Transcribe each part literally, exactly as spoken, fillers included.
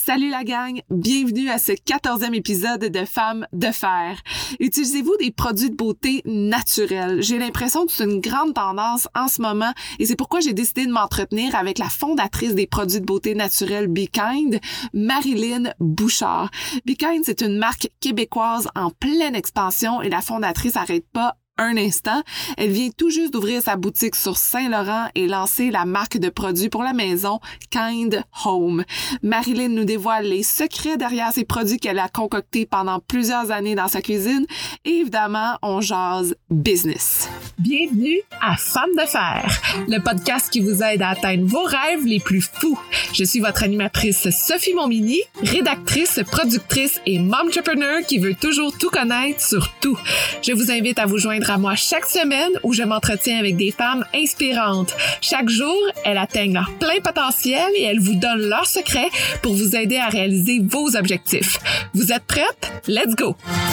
Salut la gang, bienvenue à ce quatorzième épisode de Femmes de fer. Utilisez-vous des produits de beauté naturels? J'ai l'impression que c'est une grande tendance en ce moment et c'est pourquoi j'ai décidé de m'entretenir avec la fondatrice des produits de beauté naturels Be Kind, Marilyn Bouchard. Be Kind, c'est une marque québécoise en pleine expansion et la fondatrice n'arrête pas un instant. Elle vient tout juste d'ouvrir sa boutique sur Saint-Laurent et lancer la marque de produits pour la maison Kind Home. Marilyn nous dévoile les secrets derrière ces produits qu'elle a concoctés pendant plusieurs années dans sa cuisine et évidemment, on jase business. Bienvenue à Femmes de fer, le podcast qui vous aide à atteindre vos rêves les plus fous. Je suis votre animatrice Sophie Montminy, rédactrice, productrice et momtrepreneur qui veut toujours tout connaître sur tout. Je vous invite à vous joindre à moi chaque semaine où je m'entretiens avec des femmes inspirantes. Chaque jour, elles atteignent leur plein potentiel et elles vous donnent leurs secrets pour vous aider à réaliser vos objectifs. Vous êtes prêtes? Let's go!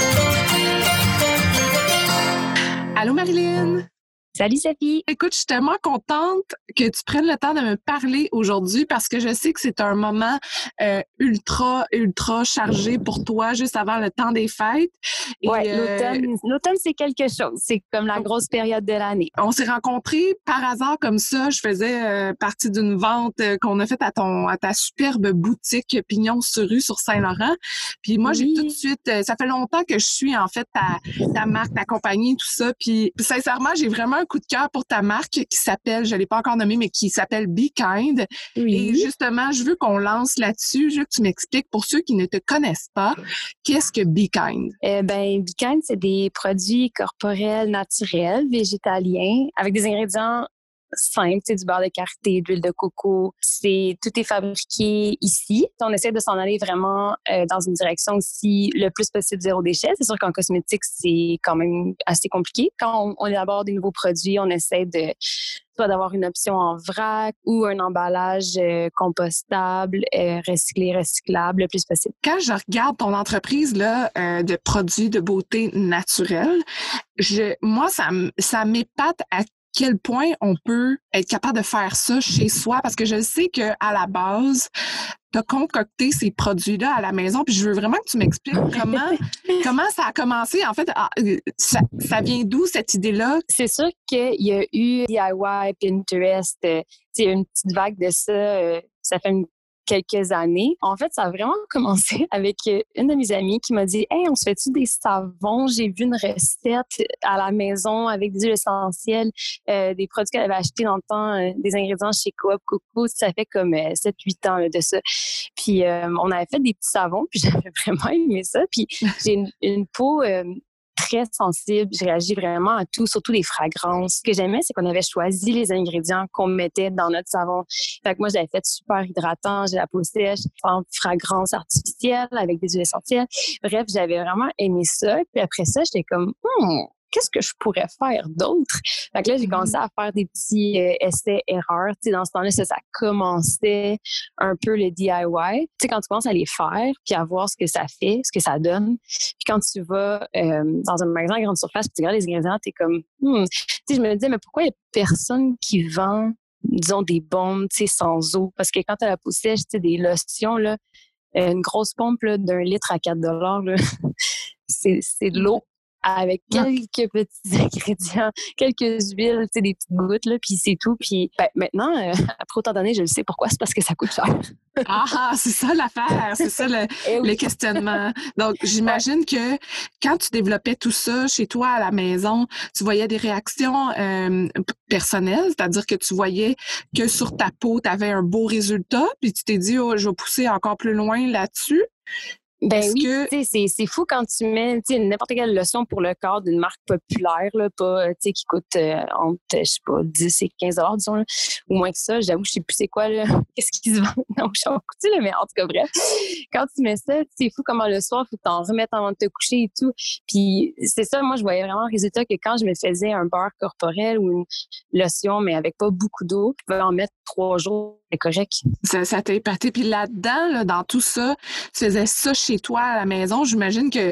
Allô Marilyn! Salut Sophie! Écoute, je suis tellement contente que tu prennes le temps de me parler aujourd'hui parce que je sais que c'est un moment euh, ultra, ultra chargé pour toi juste avant le temps des fêtes. Oui, euh, l'automne, l'automne, c'est quelque chose. C'est comme la grosse période de l'année. On s'est rencontrés par hasard comme ça. Je faisais euh, partie d'une vente euh, qu'on a faite à ton à ta superbe boutique Pignon sur rue sur Saint-Laurent. Puis moi, oui. j'ai tout de suite... Euh, ça fait longtemps que je suis en fait ta, ta marque, ta compagnie, tout ça. Puis sincèrement, j'ai vraiment coup de cœur pour ta marque qui s'appelle, je ne l'ai pas encore nommée, mais qui s'appelle Be Kind. Oui. Et justement, je veux qu'on lance là-dessus. Je veux que tu m'expliques, pour ceux qui ne te connaissent pas, qu'est-ce que Be Kind? Eh ben, Be Kind, c'est des produits corporels naturels, végétaliens, avec des ingrédients simple, c'est du beurre de karité, d'huile de coco. C'est tout est fabriqué ici. On essaie de s'en aller vraiment euh, dans une direction aussi le plus possible zéro déchet. C'est sûr qu'en cosmétique, c'est quand même assez compliqué. Quand on, on élabore des nouveaux produits, on essaie de soit d'avoir une option en vrac ou un emballage euh, compostable, euh, recyclé, recyclable le plus possible. Quand je regarde ton entreprise là euh, de produits de beauté naturelle, je, moi ça ça m'épate à quel point on peut être capable de faire ça chez soi, parce que je sais qu'à la base, tu as concocté ces produits-là à la maison, puis je veux vraiment que tu m'expliques comment comment ça a commencé. En fait, ça, ça vient d'où cette idée-là? C'est sûr qu'il y a eu D I Y, Pinterest, euh, une petite vague de ça, euh, ça fait une quelques années. En fait, ça a vraiment commencé avec une de mes amies qui m'a dit « Hey, on se fait-tu des savons? J'ai vu une recette à la maison avec des huiles essentielles, euh, des produits qu'elle avait achetés dans le temps, euh, des ingrédients chez Coop Coco. » Ça fait comme euh, sept huit ans là, de ça. Puis, euh, on avait fait des petits savons, puis j'avais vraiment aimé ça. Puis, j'ai une, une peau... Euh, très sensible, je réagis vraiment à tout, surtout les fragrances. Ce que j'aimais, c'est qu'on avait choisi les ingrédients qu'on mettait dans notre savon. Fait que moi, je l'avais fait super hydratant, j'ai la peau sèche, en fragrance artificielle avec des huiles essentielles. Bref, j'avais vraiment aimé ça. Puis après ça, j'étais comme, hmm, qu'est-ce que je pourrais faire d'autre? Fait que là, j'ai commencé à faire des petits euh, essais-erreurs. Tu sais, dans ce temps-là, ça, ça commençait un peu le D I Y. Tu sais, quand tu commences à les faire, puis à voir ce que ça fait, ce que ça donne. Puis quand tu vas euh, dans un magasin à grande surface, puis tu regardes les ingrédients, t'es comme, hmm. Tu sais, je me disais, mais pourquoi il n'y a personne qui vend, disons, des bombes, tu sais, sans eau? Parce que quand tu as la peau sèche, tu sais, des lotions, là, une grosse pompe là, d'un litre à quatre dollars, là, c'est, c'est de l'eau avec quelques petits ingrédients, quelques huiles, tu sais, des petites gouttes, là, puis c'est tout. Puis ben, maintenant, euh, après autant d'années, je le sais pourquoi, c'est parce que ça coûte cher. Ah, c'est ça l'affaire, c'est ça le, oui. le questionnement. Donc, j'imagine que quand tu développais tout ça chez toi à la maison, tu voyais des réactions euh, personnelles, c'est-à-dire que tu voyais que sur ta peau, tu avais un beau résultat, puis tu t'es dit, oh, je vais pousser encore plus loin là-dessus. Ben Est-ce oui, que... tu sais, c'est, c'est fou quand tu mets n'importe quelle lotion pour le corps d'une marque populaire, là, pas, tu sais, qui coûte euh, entre, je sais pas, dix et quinze dollars, disons, là, ou moins que ça. J'avoue, je sais plus c'est quoi, là, qu'est-ce qui se vend. Non, je sais pas, là, mais en tout cas, bref. Quand tu mets ça, c'est fou comment le soir, il faut que t'en remettes avant de te coucher et tout. Puis c'est ça, moi, je voyais vraiment le résultat que quand je me faisais un beurre corporel ou une lotion, mais avec pas beaucoup d'eau, je pouvais en mettre trois jours. C'est correct. Ça, ça t'a épaté. Puis là-dedans, là, dans tout ça, tu faisais ça chez toi à la maison. J'imagine que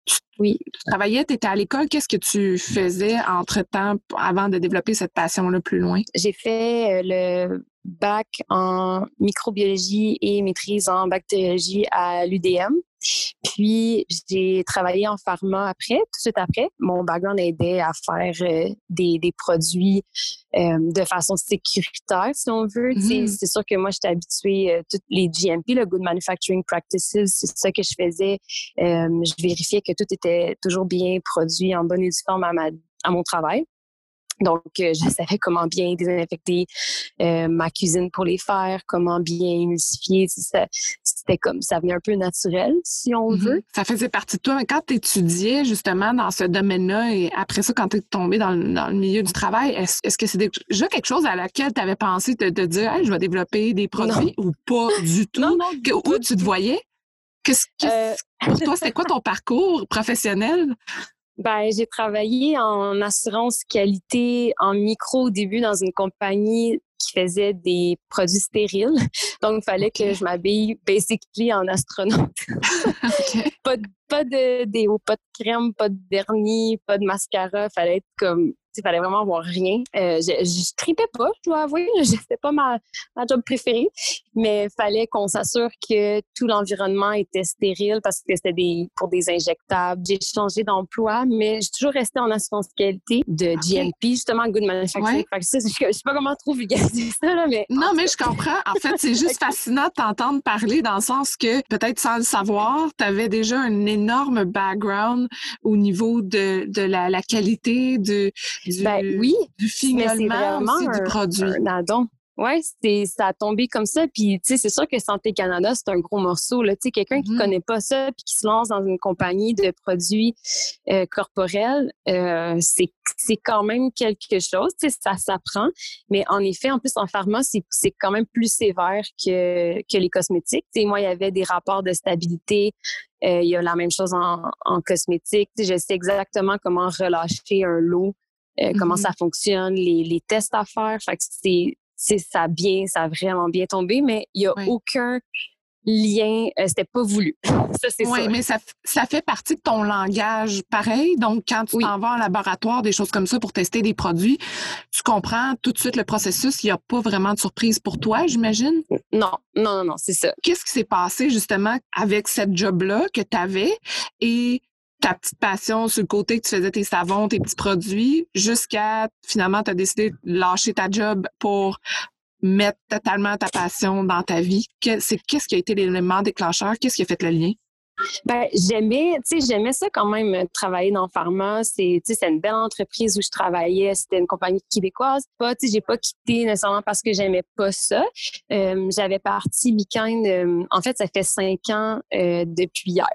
Oui. Tu travaillais, tu étais à l'école. Qu'est-ce que tu faisais entre-temps avant de développer cette passion-là plus loin? J'ai fait le bac en microbiologie et maîtrise en bactériologie à l'U D M. Puis, j'ai travaillé en pharma après, tout de suite après. Mon background aidait à faire euh, des, des produits euh, de façon sécuritaire, si on veut. Mm-hmm. C'est sûr que moi, j'étais habituée à euh, toutes les G M P, le Good Manufacturing Practices, c'est ça que je faisais. Euh, je vérifiais que tout était toujours bien produit, en bonne et due forme à, ma, à mon travail. Donc, euh, je savais comment bien désinfecter euh, ma cuisine pour les faire, comment bien émulsifier. Ça, c'était comme, ça venait un peu naturel, si on mm-hmm. veut. Ça faisait partie de toi. Mais quand tu étudiais justement dans ce domaine-là et après ça, quand tu es tombée dans le, dans le milieu du travail, est-ce, est-ce que c'est déjà quelque chose à laquelle tu avais pensé de, de dire hey, « je vais développer des produits » ou pas du tout? Non, non. Que, où tu te voyais? Qu'est-ce, qu'est-ce, euh... pour toi, c'était quoi ton parcours professionnel? Ben, j'ai travaillé en assurance qualité en micro au début dans une compagnie qui faisait des produits stériles. Donc, il fallait okay. que je m'habille basically en astronaute. okay. Pas de, pas de déo, pas de crème, pas de vernis, pas de mascara. Fallait être comme, il fallait vraiment avoir rien. Euh, je, je tripais pas, je dois avouer. C'était pas ma, ma job préférée. Mais il fallait qu'on s'assure que tout l'environnement était stérile parce que c'était des, pour des injectables. J'ai changé d'emploi, mais j'ai toujours resté en assurance qualité de okay. G M P, justement, Good Manufacturing Practices. Ouais. Je, je sais pas comment trop vulgariser ça, là, mais... Non, mais je comprends. En fait, c'est juste fascinant de t'entendre parler dans le sens que, peut-être sans le savoir, tu avais déjà un énorme background au niveau de, de la, la qualité, de, du, ben, oui, du fignolement aussi un, du produit. Un addon. Oui, ça a tombé comme ça. Puis, tu sais, c'est sûr que Santé Canada, c'est un gros morceau. Tu sais, quelqu'un mm-hmm. qui connaît pas ça puis qui se lance dans une compagnie de produits euh, corporels, euh, c'est, c'est quand même quelque chose. Tu sais, ça s'apprend. Mais en effet, en plus, en pharma, c'est, c'est quand même plus sévère que, que les cosmétiques. Tu sais, moi, il y avait des rapports de stabilité. Euh, il y a la même chose en, en cosmétique. Tu sais, je sais exactement comment relâcher un lot, euh, mm-hmm. comment ça fonctionne, les, les tests à faire. Fait que c'est... C'est, ça a bien, ça a vraiment bien tombé, mais il n'y a oui. aucun lien, euh, c'était pas voulu. Ça, c'est oui, sûr. mais ça, ça fait partie de ton langage pareil. Donc, quand tu oui. t'en vas en laboratoire, des choses comme ça pour tester des produits, tu comprends tout de suite le processus. Il n'y a pas vraiment de surprise pour toi, j'imagine? Non, non, non, non, c'est ça. Qu'est-ce qui s'est passé justement avec cette job-là que tu avais et ta petite passion sur le côté que tu faisais tes savons, tes petits produits, jusqu'à finalement tu as décidé de lâcher ta job pour mettre totalement ta passion dans ta vie. C'est, qu'est-ce qui a été l'élément déclencheur? Qu'est-ce qui a fait le lien? Ben, j'aimais, tu sais, j'aimais ça quand même, travailler dans Pharma. C'est, tu sais, c'est une belle entreprise où je travaillais. C'était une compagnie québécoise. Pas, tu sais, j'ai pas quitté nécessairement parce que j'aimais pas ça. Euh, j'avais parti Be-Kind, euh, en fait, ça fait cinq ans euh, depuis hier.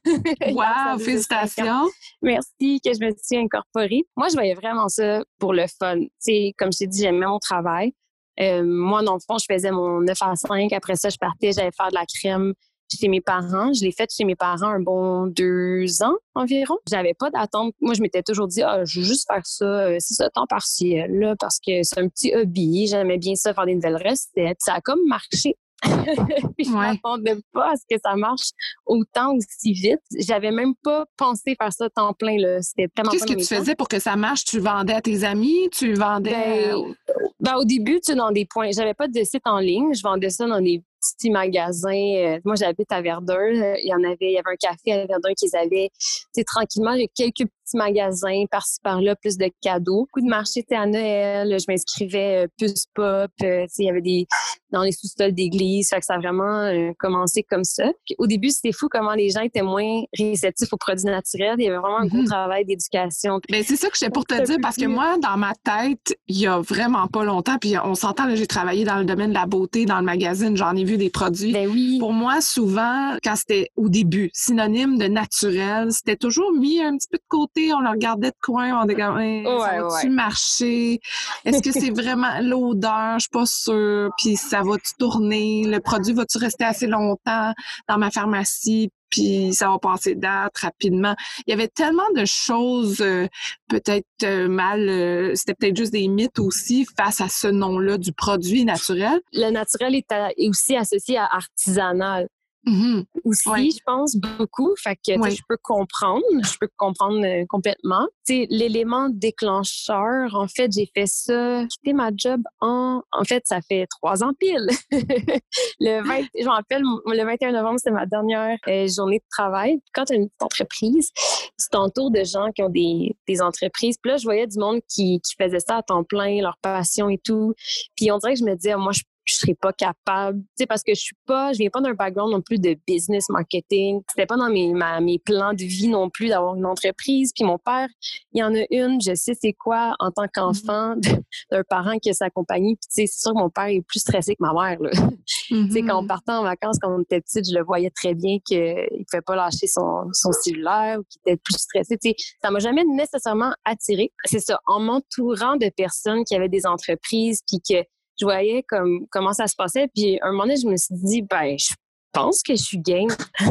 Wow, félicitations! Merci que je me suis incorporée. Moi, je voyais vraiment ça pour le fun. Tu sais, comme je t'ai dit, j'aimais mon travail. Euh, moi, dans le fond, je faisais mon neuf à cinq. Après ça, je partais, j'allais faire de la crème chez mes parents. Je l'ai fait chez mes parents un bon deux ans environ. J'avais pas d'attente. Moi, je m'étais toujours dit, ah, je veux juste faire ça, c'est ça, temps partiel, là, parce que c'est un petit hobby. J'aimais bien ça, faire des nouvelles recettes. Ça a comme marché. Puis je ne ouais. m'attendais pas à ce que ça marche autant aussi vite. J'avais même pas pensé faire ça temps plein, là. C'était vraiment Qu'est-ce que tu temps. faisais pour que ça marche? Tu vendais à tes amis? Tu vendais... Ben, ben, au début, tu sais, dans des points... J'avais pas de site en ligne. Je vendais ça dans des petits magasins. Moi, j'habite à Verdun. Il y en avait... Il y avait un café à Verdun qu'ils avaient... Tu sais, tranquillement, il y a quelques petits magasins par-ci, par-là, plus de cadeaux. Beaucoup de marchés, à Noël. Je m'inscrivais plus pop. Tu sais, il y avait des... dans les sous-sols d'église. Fait que ça a vraiment euh, commencé comme ça. Puis, au début, c'était fou comment les gens étaient moins réceptifs aux produits naturels. Il y avait vraiment un mm-hmm. gros travail d'éducation. Bien, c'est ça que j'étais pour te dire, parce que moi, dans ma tête, il y a vraiment pas longtemps, puis on s'entend, là, j'ai travaillé dans le domaine de la beauté, dans le magazine, j'en ai vu des produits. Ben oui. Pour moi, souvent, quand c'était au début, synonyme de naturel, c'était toujours mis un petit peu de côté, on le regardait de coin, on était comme, hey, ouais, ça va-tu ouais. marcher? Est-ce que c'est vraiment l'odeur? Je suis pas sûre. Puis ça va-tu tourner? Le produit va-tu rester assez longtemps dans ma pharmacie? Puis ça va passer date rapidement. Il y avait tellement de choses euh, peut-être euh, mal, euh, c'était peut-être juste des mythes aussi face à ce nom-là du produit naturel. Le naturel est, à, est aussi associé à artisanal. Mm-hmm. Aussi, ouais. je pense beaucoup. Fait que, ouais. je peux comprendre. Je peux comprendre euh, complètement. Tu sais, l'élément déclencheur, en fait, j'ai fait ça, quitté ma job en, en fait, ça fait trois ans pile. le vingt, je me rappelle, le vingt et un novembre, c'était ma dernière euh, journée de travail. Quand tu as une petite entreprise, tu t'entoures de gens qui ont des, des entreprises. Puis là, je voyais du monde qui, qui faisait ça à temps plein, leur passion et tout. Puis on dirait que je me disais, moi, je je serais pas capable, tu sais, parce que je suis pas, je viens pas d'un background non plus de business marketing. C'était pas dans mes, ma, mes plans de vie non plus d'avoir une entreprise. Puis mon père, il y en a une, je sais c'est quoi en tant qu'enfant mm-hmm. d'un parent qui a sa compagnie. Puis tu sais, c'est sûr que mon père est plus stressé que ma mère, là. Mm-hmm. Tu sais, quand on partait en vacances, quand on était petite, je le voyais très bien qu'il pouvait pas lâcher son, son cellulaire ou qu'il était plus stressé. Tu sais, ça m'a jamais nécessairement attirée. C'est ça, en m'entourant de personnes qui avaient des entreprises puis que je voyais comme, comment ça se passait. Puis, un moment donné, je me suis dit, ben, je pense que je suis game.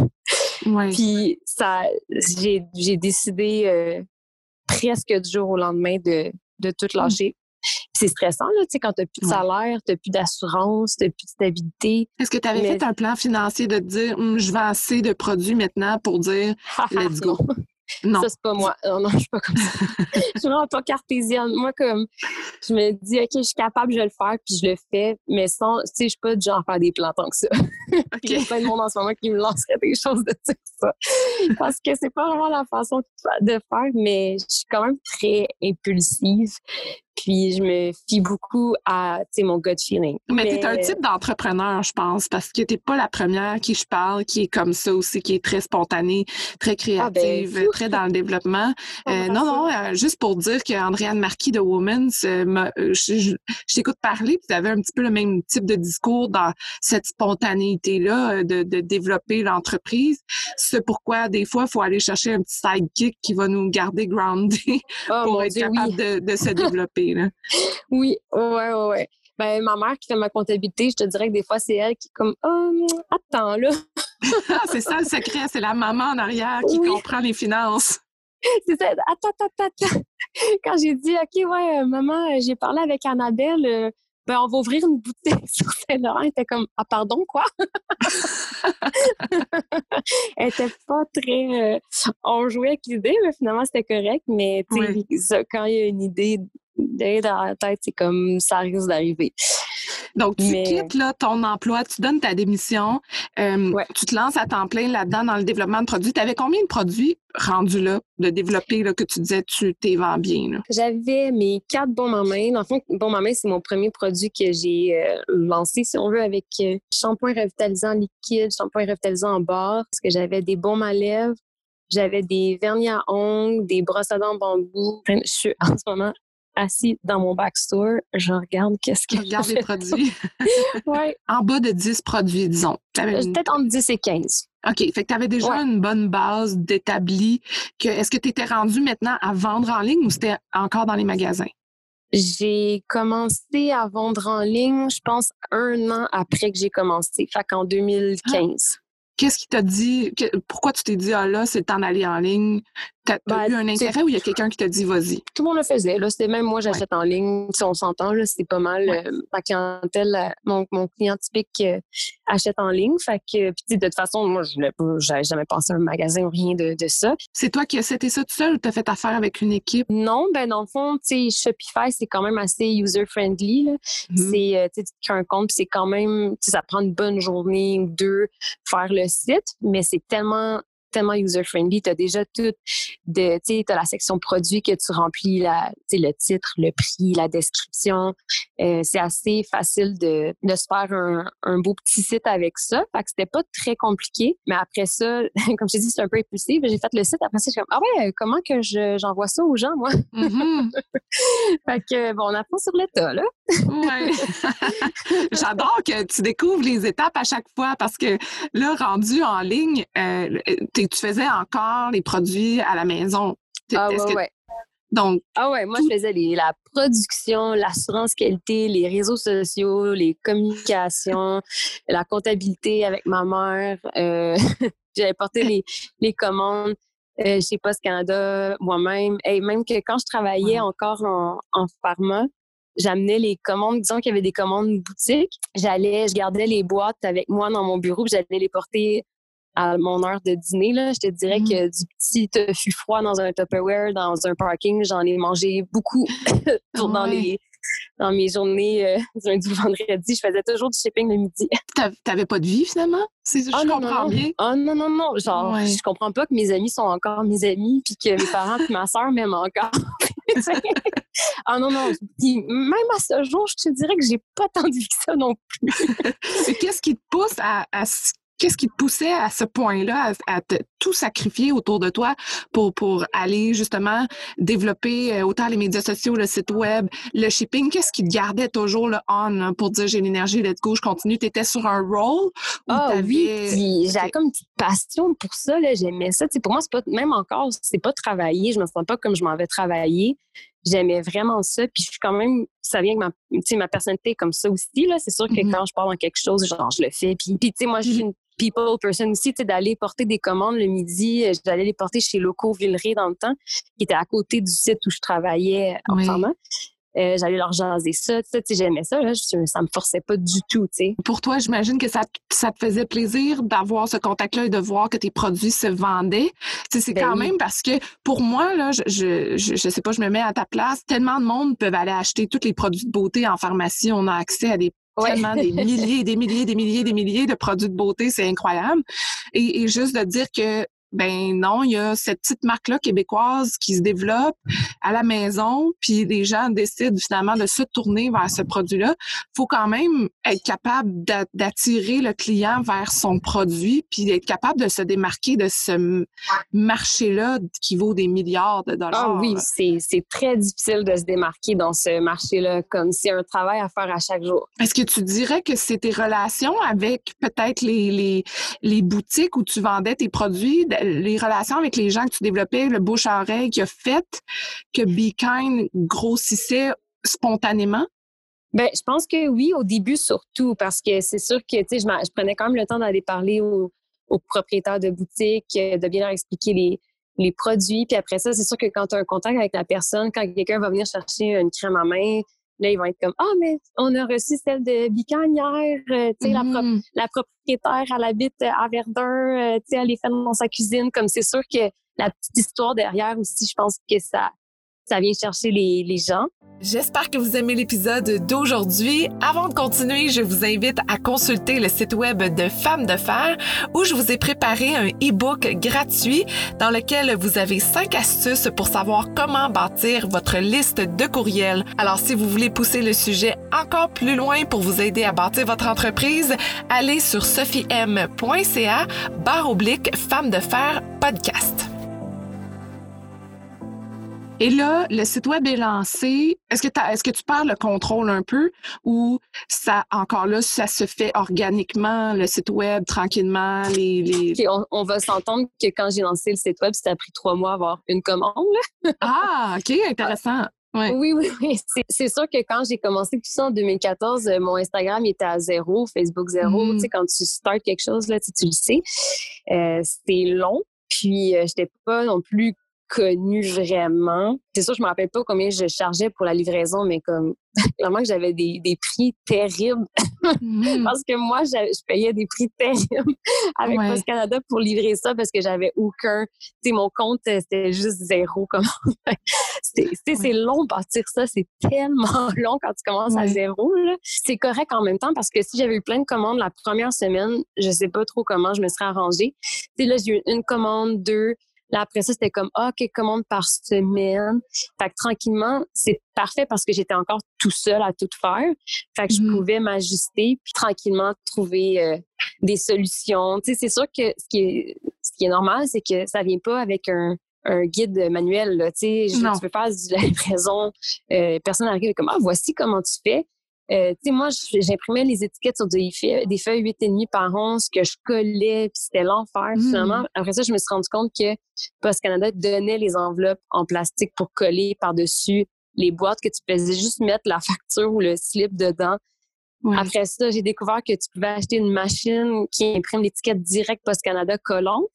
Ouais. Puis, ça, j'ai, j'ai décidé euh, presque du jour au lendemain de, de tout lâcher. Mm. Puis c'est stressant, là, tu sais, quand t'as plus de salaire, t'as plus d'assurance, t'as plus de stabilité. Est-ce que tu avais Mais... fait un plan financier de te dire, hm, je vends assez de produits maintenant pour dire, let's go? Non. Ça, c'est pas moi. Non, non, je suis pas comme ça. Je suis vraiment pas cartésienne. Moi, comme, je me dis, OK, je suis capable, je vais le faire, puis je le fais, mais sans, tu sais, je suis pas du genre à faire des plans tant que ça. Okay. Il y a plein de monde en ce moment qui me lancerait des choses de tout ça. Parce que c'est pas vraiment la façon de faire, mais je suis quand même très impulsive. Puis je me fie beaucoup à, tu sais, mon gut feeling. Mais, mais... t'es un type d'entrepreneur, je pense, parce que t'es pas la première qui je parle, qui est comme ça aussi, qui est très spontanée, très créative, ah ben, très dans le développement. euh, non, non, euh, juste pour dire qu'Andréane Marquis de Women's, euh, je, je, je t'écoute parler, puis t'avais un petit peu le même type de discours dans cette spontanéité-là de, de développer l'entreprise. C'est pourquoi, des fois, il faut aller chercher un petit sidekick qui va nous garder groundés oh, pour être Dieu, capable oui. de, de se développer. Là. Oui, ouais, ouais, ouais. Ben, ma mère qui fait ma comptabilité, je te dirais que des fois, c'est elle qui est comme, oh, attends, là. C'est ça le secret, c'est la maman en arrière qui oui. comprend les finances. C'est ça, attends, attends, attends. Quand j'ai dit, OK, ouais, maman, j'ai parlé avec Annabelle, euh, ben, on va ouvrir une boutique sur Saint-Laurent. Elle était comme, ah, pardon, quoi? Elle était pas très. Euh, on jouait avec l'idée, mais finalement, c'était correct. Mais, tu sais, oui. quand il y a une idée dans la tête, c'est comme ça risque d'arriver. Donc, tu mais... quittes là, ton emploi, tu donnes ta démission, euh, ouais. tu te lances à temps plein là-dedans dans le développement de produits. Tu avais combien de produits rendus là, de développer, là, que tu disais tu t'es vends bien? Là? J'avais mes quatre bons à main. Dans le fond, bon à main, c'est mon premier produit que j'ai euh, lancé, si on veut, avec euh, shampoing revitalisant liquide, shampoing revitalisant en barre, parce que j'avais des baumes à lèvres, j'avais des vernis à ongles, des brosses à dents en bambou. Je suis en ce moment assis dans mon backstore, je regarde qu'est-ce que je regarde les produits. Ouais. En bas de dix produits, disons. Une... Peut-être entre dix et quinze. OK. Fait que tu avais déjà ouais. une bonne base d'établi. Que, est-ce que tu étais rendu maintenant à vendre en ligne ou c'était encore dans les magasins? J'ai commencé à vendre en ligne, je pense, un an après que j'ai commencé. Fait qu'en deux mille quinze. Ah. Qu'est-ce qui t'a dit, que, pourquoi tu t'es dit, ah là, c'est le temps d'aller en ligne? T'as, t'as ben, eu un intérêt ou il y a quelqu'un qui t'a dit, vas-y? Tout le monde le faisait. Là. C'était même moi, j'achète ouais. en ligne. Si on s'entend, là, c'est pas mal. Ouais. Euh, ma clientèle, euh, mon, mon client typique euh, achète en ligne. Fait que, puis de toute façon, moi, je voulais pas, j'avais jamais pensé à un magasin ou rien de, de ça. C'est toi qui as seté ça tout seul ou t'as fait affaire avec une équipe? Non, ben dans le fond, tu sais, Shopify, c'est quand même assez user-friendly. Là. Mm-hmm. C'est, euh, tu sais, tu te crées un compte, puis c'est quand même, tu sais, ça prend une bonne journée ou deux faire le site, mais c'est tellement tellement user-friendly. Tu as déjà tout de, tu sais, tu as la section produit que tu remplis, la, tu sais, le titre, le prix, la description. Euh, c'est assez facile de, de se faire un, un beau petit site avec ça. Fait que c'était pas très compliqué. Mais après ça, comme je t'ai dit, c'est un peu impulsif. J'ai fait le site. Après ça, je suis comme, ah ouais, comment que je, j'envoie ça aux gens, moi? Mm-hmm. Fait que, bon, on apprend sur le tas, là. Ouais. J'adore que tu découvres les étapes à chaque fois parce que là, rendu en ligne, euh, tu faisais encore les produits à la maison. Ah ouais, que... ouais. Donc, ah ouais, moi, tout... je faisais les, la production, l'assurance qualité, les réseaux sociaux, les communications, la comptabilité avec ma mère. Euh, j'avais porté les, les commandes euh, chez Post Canada moi-même. Et même que quand je travaillais ouais. encore en, en pharma, j'amenais les commandes, disons qu'il y avait des commandes boutiques, j'allais, je gardais les boîtes avec moi dans mon bureau, puis j'allais les porter à mon heure de dîner, là. Je te dirais mmh. que du petit tofu froid dans un Tupperware, dans un parking, j'en ai mangé beaucoup dans ouais. les... Dans mes journées euh, du lundi au vendredi, je faisais toujours du shipping le midi. T'avais pas de vie, finalement? C'est, je oh, non, comprends non, bien. Oh non, non, non. Genre, ouais. je comprends pas que mes amis sont encore mes amis, puis que mes parents et ma sœur m'aiment encore. Ah non, non. Puis même à ce jour, je te dirais que j'ai pas tant de vie que ça non plus. Mais qu'est-ce qui te pousse à... à... Qu'est-ce qui te poussait à ce point-là, à, à te tout sacrifier autour de toi pour, pour aller justement développer autant les médias sociaux, le site web, le shipping? Qu'est-ce qui te gardait toujours le on là, pour dire j'ai l'énergie, let's go, je continue? Tu étais sur un roll? Ah oh, oui, puis j'avais comme une petite passion pour ça. Là, j'aimais ça. T'sais, pour moi, c'est pas, même encore, c'est pas travailler. Je me sens pas comme je m'en vais travailler. J'aimais vraiment ça. Puis je suis quand même, ça vient que ma, ma personnalité est comme ça aussi. Là. C'est sûr que mm-hmm. quand je pars dans quelque chose, genre, je le fais. Puis, puis tu sais, moi, je suis une people person aussi, tu sais, d'aller porter des commandes le midi. J'allais les porter chez Locaux Villeray dans le temps, qui était à côté du site où je travaillais en oui. pharma. Euh, j'allais leur jaser ça, tu sais, j'aimais ça, là, je, ça me forçait pas du tout, tu sais. Pour toi, j'imagine que ça, ça te faisait plaisir d'avoir ce contact-là et de voir que tes produits se vendaient. Tu sais, c'est ben quand oui. même parce que pour moi, là, je, je, je, je sais pas, je me mets à ta place, tellement de monde peuvent aller acheter tous les produits de beauté en pharmacie, on a accès à des Ouais. tellement des milliers, des milliers, des milliers, des milliers de produits de beauté, c'est incroyable. Et, et juste de dire que ben non, il y a cette petite marque-là québécoise qui se développe à la maison, puis les gens décident finalement de se tourner vers ce produit-là. Faut quand même être capable d'attirer le client vers son produit, puis être capable de se démarquer de ce marché-là qui vaut des milliards de dollars. Ah oui, c'est, c'est très difficile de se démarquer dans ce marché-là, comme c'est un travail à faire à chaque jour. Est-ce que tu dirais que c'est tes relations avec peut-être les, les, les boutiques où tu vendais tes produits, les relations avec les gens que tu développais, le bouche à oreille qui a fait que Be Kind grossissait spontanément? Ben, je pense que oui, au début surtout, parce que c'est sûr que, tu sais, je, je prenais quand même le temps d'aller parler aux, aux propriétaires de boutiques, de bien leur expliquer les, les produits. Puis après ça, c'est sûr que quand tu as un contact avec la personne, quand quelqu'un va venir chercher une crème à main, là, ils vont être comme « Ah, oh, mais on a reçu celle de Be Kind hier. Euh, tu sais, mm-hmm. la, pro- la propriétaire, elle habite à Verdun. Euh, tu sais, elle est faite dans sa cuisine. » Comme c'est sûr que la petite histoire derrière aussi, je pense que ça, ça vient chercher les, les gens. J'espère que vous aimez l'épisode d'aujourd'hui. Avant de continuer, je vous invite à consulter le site web de Femmes de Fer où je vous ai préparé un e-book gratuit dans lequel vous avez cinq astuces pour savoir comment bâtir votre liste de courriels. Alors, si vous voulez pousser le sujet encore plus loin pour vous aider à bâtir votre entreprise, allez sur sophiem.ca barre oblique Femmes de Fer podcast. Et là, le site web est lancé. Est-ce que, est-ce que tu perds le contrôle un peu ou ça, encore là, ça se fait organiquement, le site web, tranquillement? Les, les... Okay, on, on va s'entendre que quand j'ai lancé le site web, ça a pris trois mois à avoir une commande. Ah, OK, intéressant. Ouais. Oui, oui, oui. C'est, c'est sûr que quand j'ai commencé tout ça en deux mille quatorze, mon Instagram était à zéro, Facebook zéro. Mm. Tu sais, quand tu startes quelque chose, là, tu, tu le sais. Euh, c'était long. Puis, euh, j'étais pas non plus connue vraiment. C'est sûr, je me rappelle pas combien je chargeais pour la livraison, mais comme clairement que j'avais des, des prix terribles. Mm. Parce que moi, je payais des prix terribles avec ouais. Post Canada pour livrer ça parce que j'avais aucun... Tu sais, mon compte, c'était juste zéro. Comme... c'est, c'est, ouais. c'est long bâtir ça. C'est tellement long quand tu commences ouais. à zéro. Là. C'est correct en même temps parce que si j'avais eu plein de commandes la première semaine, je sais pas trop comment je me serais arrangée. Tu sais, là, j'ai eu une commande, deux... Là, après ça, c'était comme, ah, OK, commande par semaine. Fait que tranquillement, c'est parfait parce que j'étais encore tout seul à tout faire. Fait que mm-hmm. je pouvais m'ajuster puis tranquillement trouver euh, des solutions. Tu sais, c'est sûr que ce qui est, ce qui est normal, c'est que ça vient pas avec un, un guide manuel, là. Tu sais, tu peux faire de la livraison. Euh, personne n'arrive comme, ah, voici comment tu fais. Euh, tu sais, moi, j'imprimais les étiquettes sur des feuilles, des feuilles huit virgule cinq par onze que je collais, puis c'était l'enfer, mmh. finalement. Après ça, je me suis rendu compte que Post Canada donnait les enveloppes en plastique pour coller par-dessus les boîtes, que tu faisais juste mettre la facture ou le slip dedans. Ouais. Après ça, j'ai découvert que tu pouvais acheter une machine qui imprime l'étiquette direct Post Canada collante.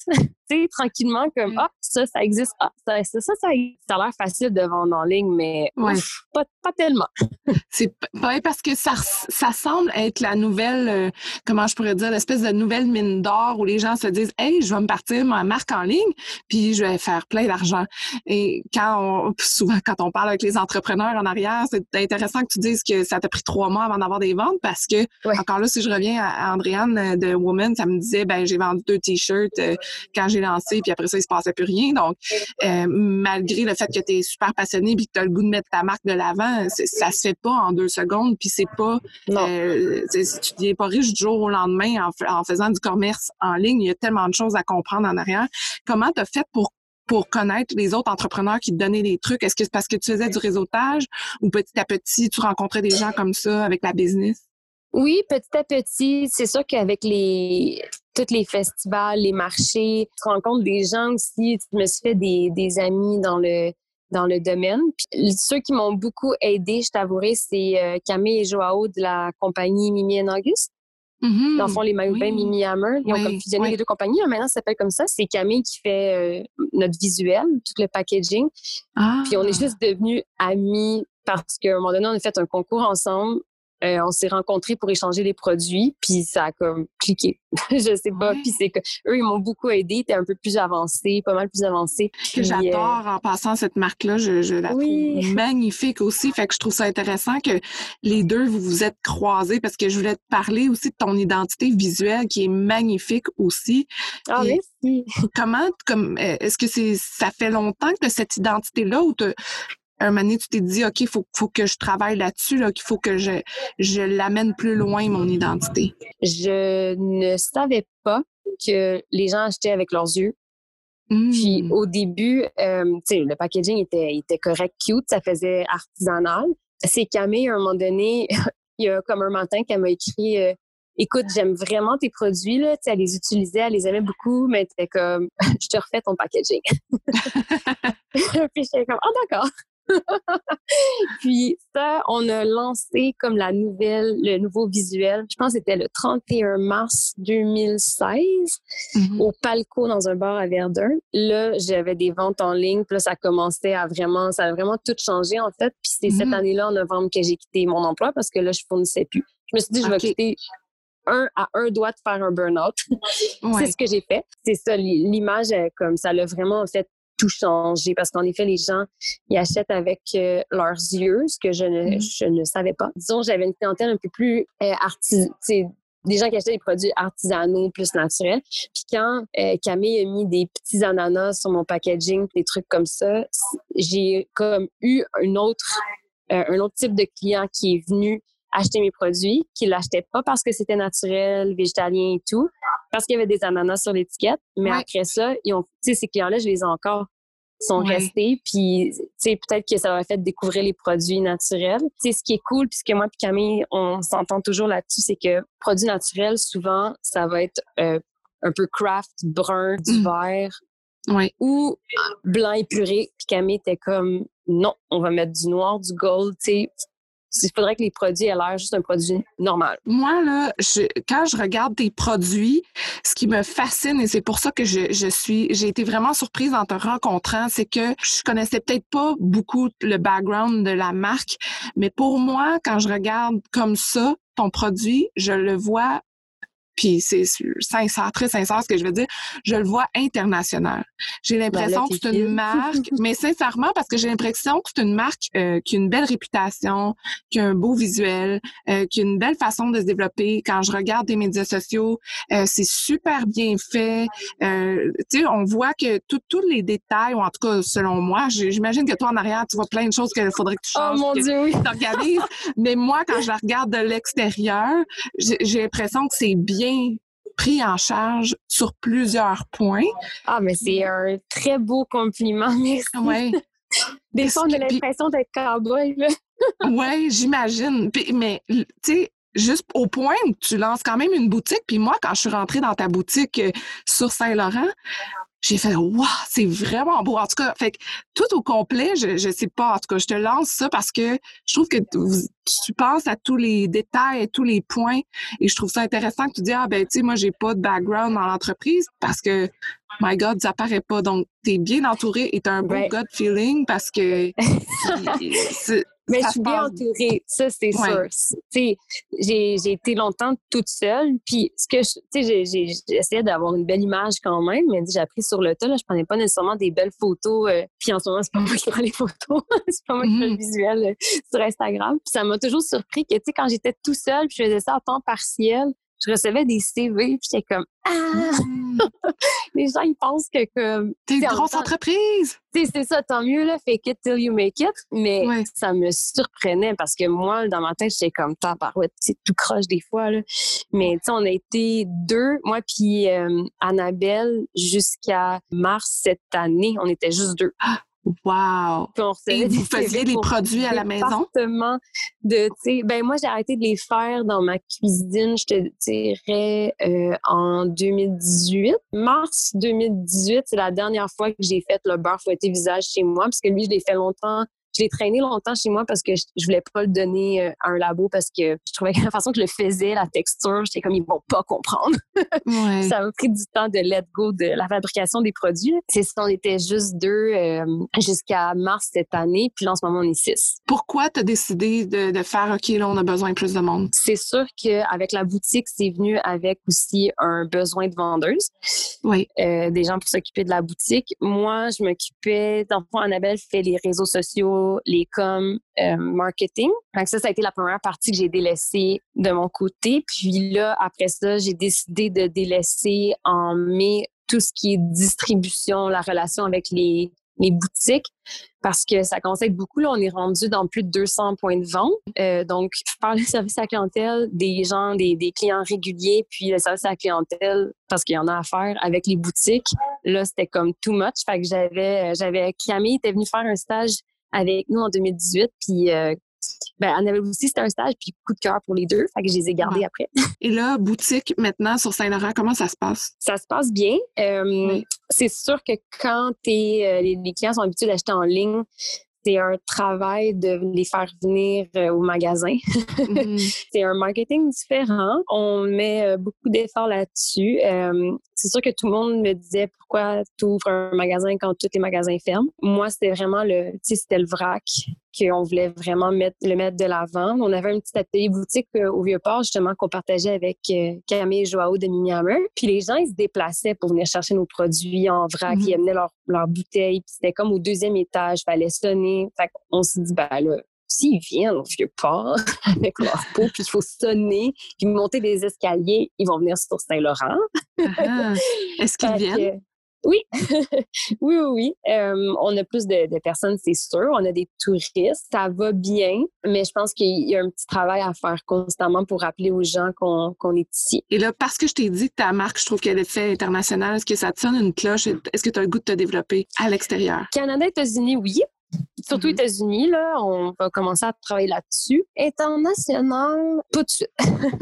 tu sais, tranquillement, comme, ah, ça, ça existe. Ah, ça, ça, ça, ça, ça a l'air facile de vendre en ligne, mais Ouais. ouf, pas, pas tellement. C'est ouais, parce que ça, ça semble être la nouvelle, euh, comment je pourrais dire, l'espèce de nouvelle mine d'or où les gens se disent, hey, je vais me partir ma marque en ligne, puis je vais faire plein d'argent. Et quand on, souvent, quand on parle avec les entrepreneurs en arrière, c'est intéressant que tu dises que ça t'a pris trois mois avant d'avoir des ventes parce que, Ouais. encore là, si je reviens à Andréane de Woman, ça me disait, ben, j'ai vendu deux t-shirts euh, quand j'ai lancé, puis après ça, il se passait plus rien. Donc, euh, malgré le fait que tu es super passionné puis que tu as le goût de mettre ta marque de l'avant, ça se fait pas en deux secondes, puis c'est pas, euh, tu deviens pas riche du jour au lendemain en, en faisant du commerce en ligne. Il y a tellement de choses à comprendre en arrière. Comment tu as fait pour pour connaître les autres entrepreneurs qui te donnaient des trucs? Est-ce que c'est parce que tu faisais du réseautage ou petit à petit, tu rencontrais des gens comme ça avec la business? Oui, petit à petit. C'est sûr qu'avec les tous les festivals, les marchés, tu rencontres des gens aussi. Je me suis fait des, des amis dans le dans le domaine. Puis, ceux qui m'ont beaucoup aidé, je t'avouerai, c'est euh, Camille et Joao de la compagnie Mimi and Auguste. Mm-hmm. Dans le fond, les maillots de bain Oui. Mimi Hammer, ils ont Oui. comme fusionné Oui. les deux compagnies. Maintenant, ça s'appelle comme ça. C'est Camille qui fait euh, notre visuel, tout le packaging. Ah. Puis on est juste devenus amis parce qu'à un moment donné, on a fait un concours ensemble. Euh, on s'est rencontrés pour échanger les produits, puis ça a comme cliqué. Je sais pas. Ouais. Puis c'est que eux, ils m'ont beaucoup aidé. T'es un peu plus avancé, pas mal plus avancé. Que j'adore euh... en passant cette marque-là. Je, je la oui. trouve magnifique aussi. Fait que je trouve ça intéressant que les deux, vous vous êtes croisés parce que je voulais te parler aussi de ton identité visuelle qui est magnifique aussi. Ah, puis, merci. Comment, comme, est-ce que c'est, ça fait longtemps que tu as cette identité-là ou t'as, un moment donné, tu t'es dit, OK, il faut, faut que je travaille là-dessus, là, qu'il faut que je, je l'amène plus loin, mon identité? Je ne savais pas que les gens achetaient avec leurs yeux. Mmh. Puis au début, euh, tu sais, le packaging était, était correct, cute, ça faisait artisanal. C'est Camille, à un moment donné, il y a comme un matin qu'elle m'a écrit euh, « Écoute, j'aime vraiment tes produits, là. » Tu sais, elle les utilisait, elle les aimait beaucoup, mais elle était comme « Je te refais ton packaging. » Puis j'étais comme « Ah, oh, d'accord. » Puis ça, on a lancé comme la nouvelle, le nouveau visuel. Je pense que c'était le trente et un mars deux mille seize mm-hmm. au Palco dans un bar à Verdun. Là, j'avais des ventes en ligne. Puis là, ça commençait à vraiment, ça a vraiment tout changé en fait. Puis c'est mm-hmm. cette année-là, en novembre, que j'ai quitté mon emploi parce que là, je fournissais plus. Je me suis dit, je vais okay. quitter un à un doigt de faire un burn-out. Ouais. C'est ce que j'ai fait. C'est ça, l'image, comme ça l'a vraiment fait tout changer parce qu'en effet, les gens, ils achètent avec euh, leurs yeux, ce que je ne, mmh. je ne savais pas. Disons, j'avais une clientèle un peu plus euh, artisanale, des gens qui achetaient des produits artisanaux plus naturels. Puis quand euh, Camille a mis des petits ananas sur mon packaging, des trucs comme ça, j'ai comme eu un autre, euh, un autre type de client qui est venu acheter mes produits, qui l'achetaient pas parce que c'était naturel, végétalien et tout, parce qu'il y avait des ananas sur l'étiquette. Mais ouais. après ça, ils ont, tu sais, ces clients-là, je les ai encore, sont ouais. restés. Puis, tu sais, peut-être que ça m'a fait découvrir les produits naturels. Tu sais, ce qui est cool, puisque moi puis Camille, on s'entend toujours là-dessus, c'est que produits naturels, souvent, ça va être euh, un peu craft, brun, du mmh. vert. Ouais. Ou blanc épuré. Puis Camille était comme, non, on va mettre du noir, du gold, tu sais. Il faudrait que les produits aient l'air juste un produit normal. Moi, là, je, quand je regarde tes produits, ce qui me fascine, et c'est pour ça que je, je suis, j'ai été vraiment surprise en te rencontrant, c'est que je connaissais peut-être pas beaucoup le background de la marque, mais pour moi, quand je regarde comme ça, ton produit, je le vois, puis c'est sincère, très sincère ce que je veux dire, je le vois international. J'ai l'impression ben là, que c'est une marque, mais sincèrement, parce que j'ai l'impression que c'est une marque euh, qui a une belle réputation, qui a un beau visuel, euh, qui a une belle façon de se développer. Quand je regarde des médias sociaux, euh, c'est super bien fait. Euh, tu sais, on voit que tous les détails, ou en tout cas, selon moi, j'imagine que toi, en arrière, tu vois plein de choses qu'il faudrait que tu changes. Oh mon Dieu, oui! T'organises. Mais moi, quand je la regarde de l'extérieur, j'ai l'impression que c'est bien pris en charge sur plusieurs points. Ah, mais c'est un très beau compliment, merci. Oui. Des fois, on a l'impression d'être cowboy, là. Oui, j'imagine. Mais, tu sais, juste au point où tu lances quand même une boutique. Puis moi, quand je suis rentrée dans ta boutique sur Saint-Laurent, j'ai fait, waouh, c'est vraiment beau. En tout cas, fait que tout au complet, je, je sais pas. En tout cas, je te lance ça parce que je trouve que tu, tu penses à tous les détails et tous les points. Et je trouve ça intéressant que tu dis, ah, ben, tu sais, moi, j'ai pas de background dans l'entreprise parce que, my God, ça paraît pas. Donc, t'es bien entouré et t'as un beau Ouais. gut feeling parce que, c'est, Mais ça je suis se bien passe. entourée, ça c'est Ouais. sûr. Tu sais, j'ai j'ai été longtemps toute seule, puis ce que je, tu sais, j'ai j'ai j'essayais d'avoir une belle image quand même, mais j'ai appris sur le tas là, je prenais pas nécessairement des belles photos. Euh, puis en ce moment c'est pas moi qui prends les photos, c'est pas moi qui fais le Mhm. visuel euh, sur Instagram. Puis ça m'a toujours surpris que tu sais quand j'étais tout seule, puis je faisais ça à temps partiel, je recevais des C V, puis j'étais comme ah, Mhm. les gens ils pensent que comme T'es tu une sais, en même grosse temps, entreprise. tu sais, c'est ça, tant mieux, là, fake it till you make it. Mais Ouais. ça me surprenait parce que moi, dans ma tête, j'étais comme, tabarouette, c'est tout croche des fois, là. Mais, tu sais, on a été deux, moi puis euh, Annabelle, jusqu'à mars cette année. On était juste deux. Wow. Puis on recevait Et des vous faisiez C V les pour produits à la maison? départements de, tu sais, ben moi, j'ai arrêté de les faire dans ma cuisine, je te dirais, euh, en deux mille dix-huit. Mars deux mille dix-huit, c'est la dernière fois que j'ai fait le beurre fouetté visage chez moi, parce que lui, je l'ai fait longtemps. Je l'ai traîné longtemps chez moi parce que je, je voulais pas le donner euh, à un labo parce que je trouvais que la façon que je le faisais, la texture, j'étais comme, ils vont pas comprendre. Ouais. Ça m'a pris du temps de let go de la fabrication des produits. C'est ça, on était juste deux euh, jusqu'à mars cette année, puis là, en ce moment, on est six. Pourquoi tu as décidé de, de faire, OK, là, on a besoin de plus de monde? C'est sûr qu'avec la boutique, c'est venu avec aussi un besoin de vendeuse. Oui. Euh, des gens pour s'occuper de la boutique. Moi, je m'occupais, dans le fond, Annabelle fait les réseaux sociaux, les coms, euh, marketing. Donc ça, ça a été la première partie que j'ai délaissée de mon côté. Puis là, après ça, j'ai décidé de délaisser en mai tout ce qui est distribution, la relation avec les, les boutiques, parce que ça conseille beaucoup. Là, on est rendu dans plus de deux cents points de vente. Euh, donc, faire le service à la clientèle, des gens, des, des clients réguliers, puis le service à la clientèle, parce qu'il y en a à faire avec les boutiques, là, c'était comme too much. Fait que j'avais, j'avais Camille était venue faire un stage avec nous en deux mille dix-huit, puis euh, ben, Annabelle aussi, c'était un stage, puis coup de cœur pour les deux. Fait que je les ai gardés Ouais. après. Et là, boutique, maintenant, sur Saint-Laurent, comment ça se passe? Ça se passe bien. Euh, Oui. C'est sûr que quand t'es, euh, les, les clients sont habitués d'acheter en ligne, c'est un travail de les faire venir euh, au magasin. Mm-hmm. C'est un marketing différent. On met euh, beaucoup d'efforts là-dessus. Euh, c'est sûr que tout le monde me disait pourquoi tu ouvres un magasin quand tous les magasins ferment. Moi, c'était vraiment le, tu sais, c'était le vrac qu'on voulait vraiment mettre, le mettre de l'avant. On avait un petit atelier boutique euh, au Vieux-Port, justement, qu'on partageait avec euh, Camille et Joao de Mimi Hammer. Puis les gens, ils se déplaçaient pour venir chercher nos produits en vrac. Mm-hmm. Ils amenaient leurs leur bouteilles. Puis c'était comme au deuxième étage, il fallait sonner. Fait qu'on s'est dit, ben là, s'ils viennent au Vieux-Port avec leur peau, puis il faut sonner, puis monter des escaliers, ils vont venir sur Saint-Laurent. Uh-huh. Est-ce qu'ils viennent? Que, oui, oui, oui, oui. Euh, on a plus de, de personnes, c'est sûr. On a des touristes. Ça va bien, mais je pense qu'il y a un petit travail à faire constamment pour rappeler aux gens qu'on, qu'on est ici. Et là, parce que je t'ai dit que ta marque, je trouve qu'elle est faite internationale, est-ce que ça te sonne une cloche? Est-ce que tu as le goût de te développer à l'extérieur? Canada, États-Unis, oui. Surtout mm-hmm. États-Unis, là, on va commencer à travailler là-dessus. International, pas de suite.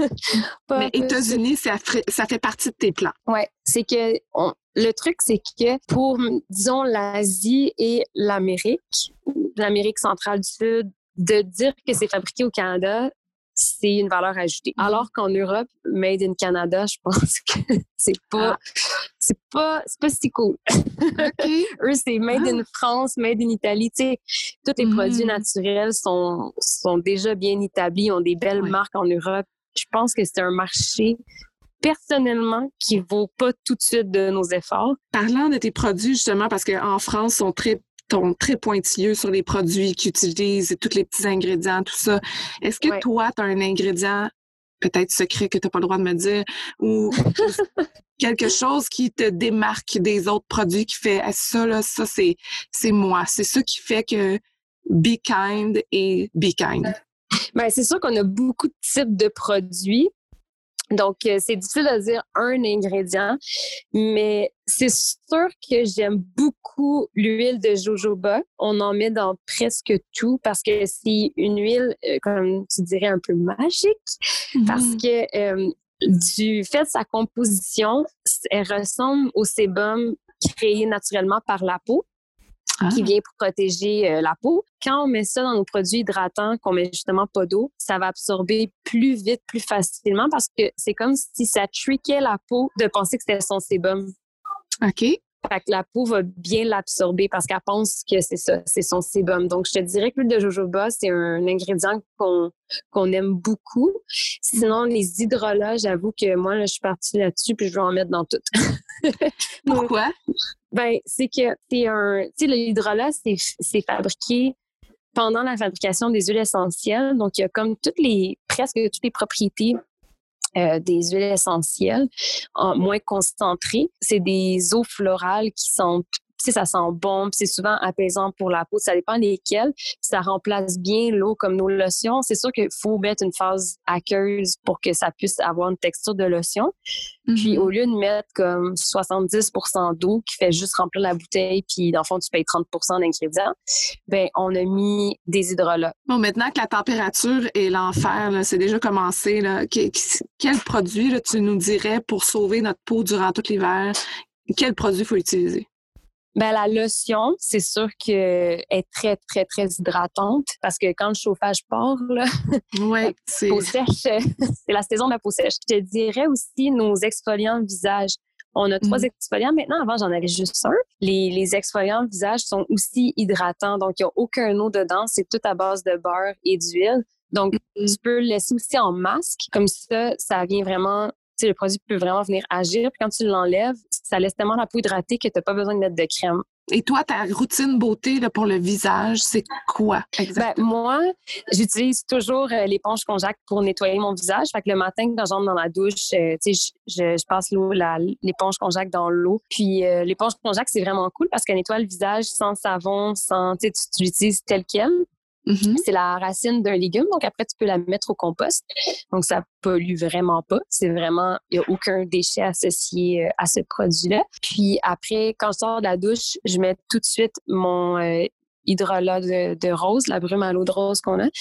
Pas Mais États-Unis, ça, ça fait partie de tes plans. Oui, c'est que on, le truc, c'est que pour, disons, l'Asie et l'Amérique, l'Amérique centrale du Sud, de dire que c'est fabriqué au Canada, c'est une valeur ajoutée. Mm-hmm. Alors qu'en Europe, Made in Canada, je pense que c'est pas, ah. c'est pas, c'est pas si cool. Okay. Eux, c'est Made ah. in France, Made in Italie. Tu sais, tous les mm-hmm. produits naturels sont, sont déjà bien établis, ont des belles ouais. marques en Europe. Je pense que c'est un marché, personnellement, qui vaut pas tout de suite de nos efforts. Parlant de tes produits, justement, parce qu'en France, ils sont très sont très pointilleux sur les produits qu'ils utilisent et tous les petits ingrédients, tout ça. Est-ce que ouais. toi, tu as un ingrédient peut-être secret que tu n'as pas le droit de me dire ou quelque chose qui te démarque des autres produits qui fait ah, ça, là, ça, c'est, c'est moi. C'est ça qui fait que Be Kind et Be Kind. Bien, c'est sûr qu'on a beaucoup de types de produits. Donc, euh, c'est difficile de dire un ingrédient, mais c'est sûr que j'aime beaucoup l'huile de jojoba. On en met dans presque tout parce que c'est une huile, euh, comme tu dirais, un peu magique mm-hmm. parce que euh, du fait de sa composition, elle ressemble au sébum créé naturellement par la peau. Ah. Qui vient pour protéger euh, la peau. Quand on met ça dans nos produits hydratants, qu'on met justement pas d'eau, ça va absorber plus vite, plus facilement parce que c'est comme si ça trickait la peau de penser que c'était son sébum. OK. Fait que la peau va bien l'absorber parce qu'elle pense que c'est ça, c'est son sébum. Donc, je te dirais que l'huile de jojoba, c'est un ingrédient qu'on, qu'on aime beaucoup. Sinon, les hydrolats, j'avoue que moi, là, je suis partie là-dessus puis je vais en mettre dans tout. Pourquoi? Ben, c'est que c'est un... Tu sais, l'hydrolat, c'est, c'est fabriqué pendant la fabrication des huiles essentielles. Donc, il y a comme toutes les... presque toutes les propriétés Euh, des huiles essentielles, en, moins concentrées. C'est des eaux florales qui sont, tu sais, ça sent bon, puis c'est souvent apaisant pour la peau. Ça dépend lesquelles. Puis ça remplace bien l'eau comme nos lotions. C'est sûr qu'il faut mettre une phase aqueuse pour que ça puisse avoir une texture de lotion. Mm-hmm. Puis au lieu de mettre comme soixante-dix pour cent d'eau qui fait juste remplir la bouteille, puis dans le fond, tu payes trente pour cent d'ingrédients, ben on a mis des hydrolats. Bon, maintenant que la température est l'enfer, là, c'est déjà commencé, là, que, quel produit là, tu nous dirais pour sauver notre peau durant tout l'hiver? Quel produit il faut utiliser? Ben la lotion, c'est sûr qu'elle est très, très, très hydratante parce que quand le chauffage part, là, ouais, c'est... peau sèche, c'est la saison de la peau sèche. Je te dirais aussi nos exfoliants de visage. On a trois mmh. exfoliants. Maintenant, avant, j'en avais juste un. Les, les exfoliants de visage sont aussi hydratants. Donc, il n'y a aucun eau dedans. C'est tout à base de beurre et d'huile. Donc, mmh. tu peux le laisser aussi en masque. Comme ça, ça vient vraiment... Tu sais, le produit peut vraiment venir agir. Puis quand tu l'enlèves, ça laisse tellement la peau hydratée que tu n'as pas besoin de mettre de crème. Et toi, ta routine beauté là, pour le visage, c'est quoi exactement? Ben, moi, j'utilise toujours euh, l'éponge Conjac pour nettoyer mon visage. Fait que le matin, quand j'entre dans la douche, euh, tu sais, je, je, je passe l'eau, la, l'éponge Conjac dans l'eau. Puis euh, l'éponge Conjac, c'est vraiment cool parce qu'elle nettoie le visage sans savon, sans, tu sais, tu, tu l'utilises tel quel. Mm-hmm. C'est la racine d'un légume, donc après, tu peux la mettre au compost. Donc, ça pollue vraiment pas. C'est vraiment, il n'y a aucun déchet associé à ce produit-là. Puis après, quand je sors de la douche, je mets tout de suite mon euh, hydrolat de, de rose, la brume à l'eau de rose qu'on a.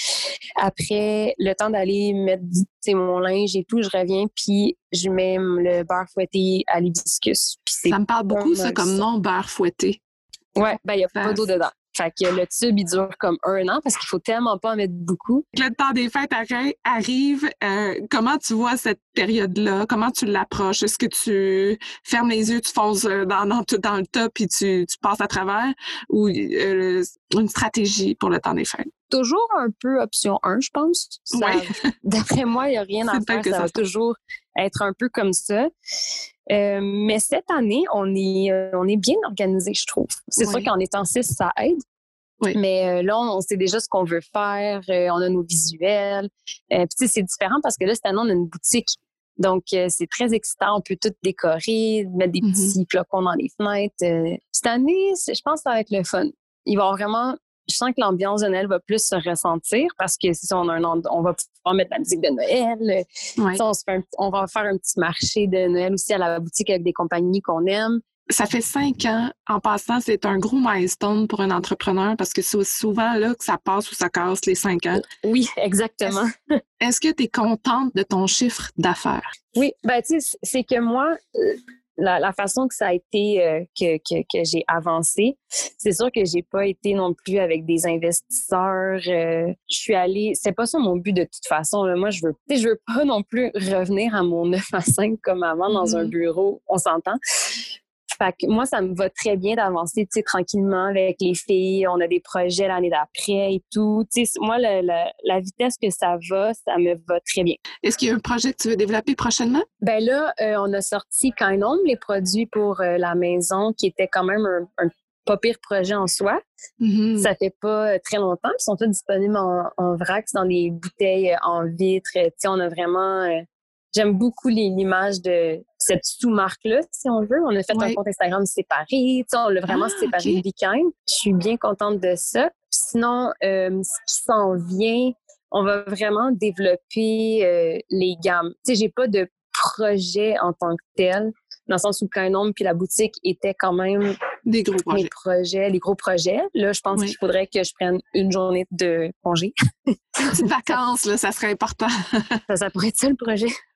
Après, le temps d'aller mettre mon linge et tout, je reviens, puis je mets le beurre fouetté à l'hibiscus. Puis c'est ça me parle beaucoup, ça, comme nom, beurre fouetté. Ouais, ben il n'y a pas d'eau dedans. Fait que le tube, il dure comme un an parce qu'il faut tellement pas en mettre beaucoup. Le temps des fêtes arrive. Euh, comment tu vois cette période-là? Comment tu l'approches? Est-ce que tu fermes les yeux, tu fonces dans, dans, dans le top et tu, tu passes à travers? Ou euh, une stratégie pour le temps des fêtes? Toujours un peu option un, je pense. Ça, oui. D'après moi, il n'y a rien à faire. Ça, ça va toujours être un peu comme ça. Euh, mais cette année, on est, euh, on est bien organisé, je trouve. C'est oui. sûr qu'en étant six, ça aide. Oui. Mais euh, là, on, on sait déjà ce qu'on veut faire. Euh, on a nos visuels. Euh, Puis, tu sais, c'est différent parce que là, cette année, on a une boutique. Donc, euh, c'est très excitant. On peut tout décorer, mettre des mm-hmm. petits flocons dans les fenêtres. Euh, cette année, je pense que ça va être le fun. Il va y avoir vraiment... Je sens que l'ambiance de Noël va plus se ressentir parce que si on a un on va pouvoir mettre la musique de Noël. Ouais. On, se fait un, on va faire un petit marché de Noël aussi à la boutique avec des compagnies qu'on aime. Ça fait cinq ans. En passant, c'est un gros milestone pour un entrepreneur parce que c'est souvent là que ça passe ou ça casse les cinq ans. Oui, exactement. Est-ce, est-ce que tu es contente de ton chiffre d'affaires? Oui, ben tu sais, c'est que moi... Euh, La, la façon que ça a été euh, que, que, que j'ai avancé, c'est sûr que j'ai pas été non plus avec des investisseurs. Euh, je suis allée, c'est pas ça mon but de toute façon. Là. Moi, je veux, je veux pas non plus revenir à mon neuf à cinq comme avant dans mm-hmm. un bureau. On s'entend. Fait que moi, ça me va très bien d'avancer, tu sais, tranquillement avec les filles. On a des projets l'année d'après et tout. Tu sais, moi, le, le, la vitesse que ça va, ça me va très bien. Est-ce qu'il y a un projet que tu veux développer prochainement? Ben là, euh, on a sorti Kind Home, les produits pour euh, la maison, qui était quand même un, un pas pire projet en soi. Mm-hmm. Ça fait pas très longtemps. Ils sont tous disponibles en, en vrac, dans des bouteilles en vitre. Tu sais, on a vraiment... Euh, J'aime beaucoup les, l'image de cette sous-marque-là, si on veut. On a fait oui. un compte Instagram séparé. Tu sais, on l'a vraiment ah, séparé okay. Be-Kind. Je suis bien contente de ça. Puis sinon, euh, ce qui s'en vient, on va vraiment développer euh, les gammes. Tu sais, j'ai pas de projet en tant que tel, dans le sens où Kind Home puis la boutique étaient quand même des gros projets. Les projets, les gros projets. Là, je pense oui. qu'il faudrait que je prenne une journée de congé. Petites vacances, là, ça serait important. ça, ça pourrait être ça, le projet.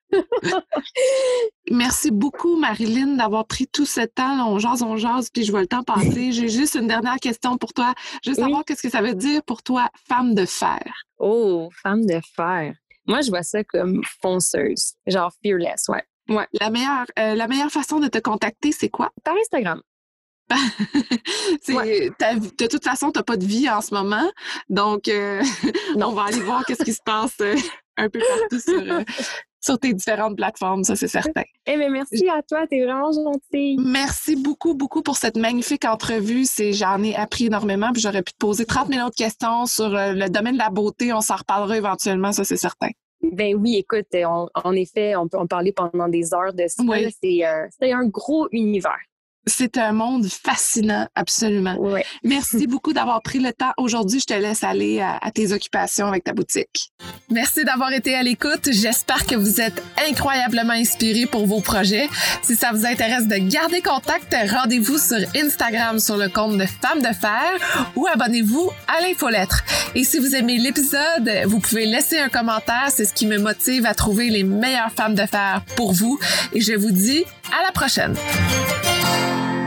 Merci beaucoup, Marilyn, d'avoir pris tout ce temps. Là, on jase, on jase, puis je vois le temps passer. J'ai juste une dernière question pour toi. Je veux Oui. savoir qu'est-ce que ça veut dire pour toi, femme de fer? Oh, femme de fer. Moi, je vois ça comme fonceuse, genre fearless, ouais. Ouais. La meilleure, euh, la meilleure façon de te contacter, c'est quoi? Par Instagram. c'est, ouais. De toute façon, tu n'as pas de vie en ce moment. Donc, euh, on va aller voir qu'est-ce qui se passe euh, un peu partout sur, euh, sur tes différentes plateformes, ça, c'est certain. Eh bien, merci à toi. T'es vraiment gentille. Merci beaucoup, beaucoup pour cette magnifique entrevue. C'est, j'en ai appris énormément. Puis j'aurais pu te poser trente mille autres questions sur euh, le domaine de la beauté. On s'en reparlera éventuellement, ça, c'est certain. Ben oui, écoute, on, en effet, on peut en parler pendant des heures de ça. Oui. C'est, euh, c'est un gros univers. C'est un monde fascinant, absolument. Ouais. Merci beaucoup d'avoir pris le temps. Aujourd'hui, je te laisse aller à, à tes occupations avec ta boutique. Merci d'avoir été à l'écoute. J'espère que vous êtes incroyablement inspirés pour vos projets. Si ça vous intéresse de garder contact, rendez-vous sur Instagram sur le compte de Femmes de Fer ou abonnez-vous à l'infolettre. Et si vous aimez l'épisode, vous pouvez laisser un commentaire. C'est ce qui me motive à trouver les meilleures femmes de fer pour vous. Et je vous dis à la prochaine.